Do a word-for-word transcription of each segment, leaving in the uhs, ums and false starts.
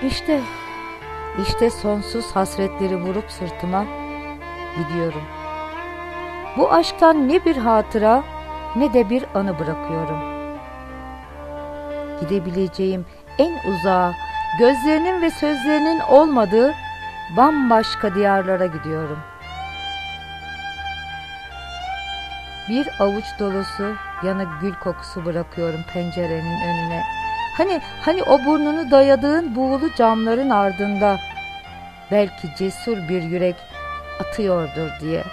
İşte, işte sonsuz hasretleri vurup sırtıma gidiyorum. Bu aşktan ne bir hatıra ne de bir anı bırakıyorum. Gidebileceğim en uzağa, gözlerinin ve sözlerinin olmadığı bambaşka diyarlara gidiyorum. Bir avuç dolusu yanık gül kokusu bırakıyorum pencerenin önüne. Hani hani o burnunu dayadığın buğulu camların ardında belki cesur bir yürek atıyordur diye.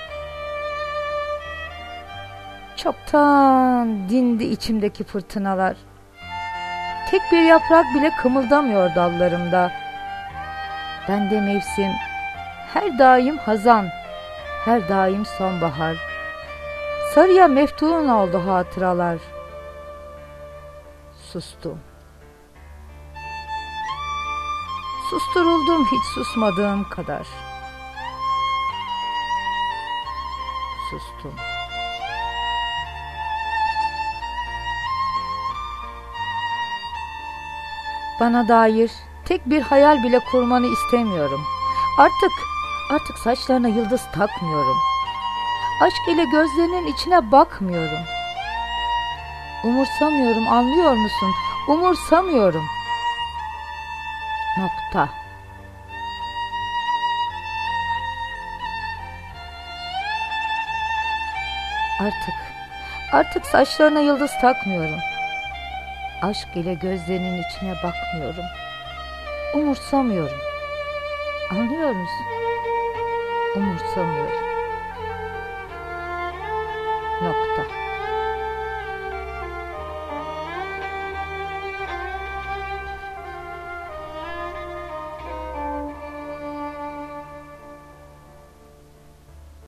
Çoktan dindi içimdeki fırtınalar. Tek bir yaprak bile kımıldamıyor dallarımda. Bende mevsim her daim hazan, her daim sonbahar. Sarıya meftun oldu hatıralar. Sustum. Susturuldum hiç susmadığım kadar. Sustum. Bana dair tek bir hayal bile kurmanı istemiyorum. Artık, artık saçlarına yıldız takmıyorum. Aşk ile gözlerinin içine bakmıyorum. Umursamıyorum, anlıyor musun? Umursamıyorum. Nokta. Artık, artık saçlarına yıldız takmıyorum. Aşk ile gözlerinin içine bakmıyorum. Umursamıyorum. Anlıyor musun? Umursamıyorum. Nokta.